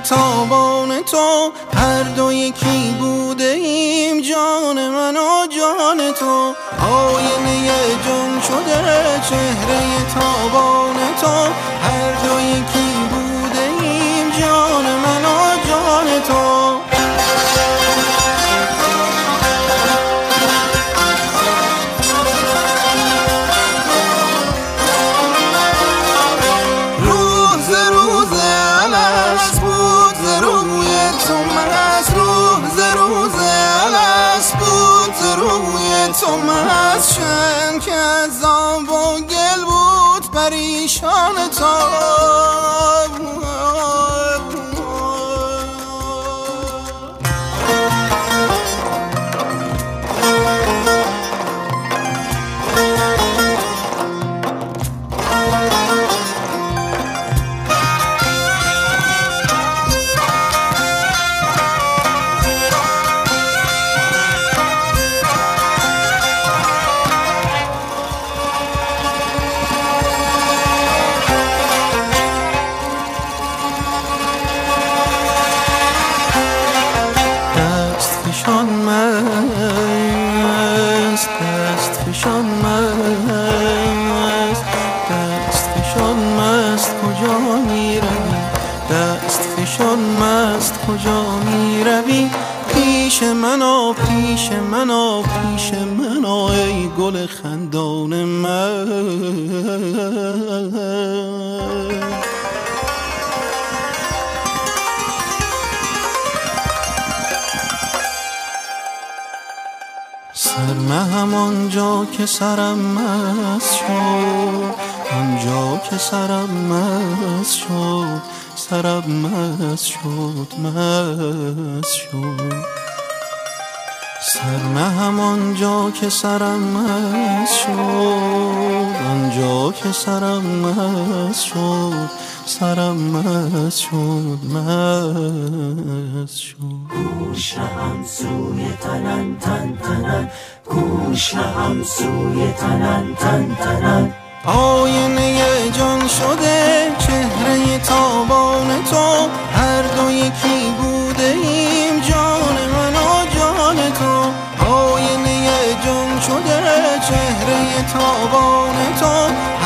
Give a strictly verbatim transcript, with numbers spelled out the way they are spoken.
تابان تو، هر دو یکی بوده ایم، جان من و جان تو. آینه جان شده چهره تابان تو، هر دو یکی بوده ایم، جان من و جان تو. تو مست شن که از آب و گل بود پریشان تو. فشان مست، دست فشان مست، دست فشان مست کجا می روی؟ دست فشان مست کجا می روی؟ پیش من آ، پیش من آ، پیش من آ ای گل خندان من. سرمه همانجا که سرم مست شد، آنجا که سرم مست شد، سرم مست شد، مست شد. سرمه همانجا که سرم مست شد، آنجا که سرم مست شد، سرم مست شد، مست شد. گوش هم سوی تنن تن تنن، گوش هم سوی تنن تن تنن. آینه جان شده چهره تابان تو، هر دو یکی بوده ایم، جان من و جان تو. آینه جان شده چهره تابان تو،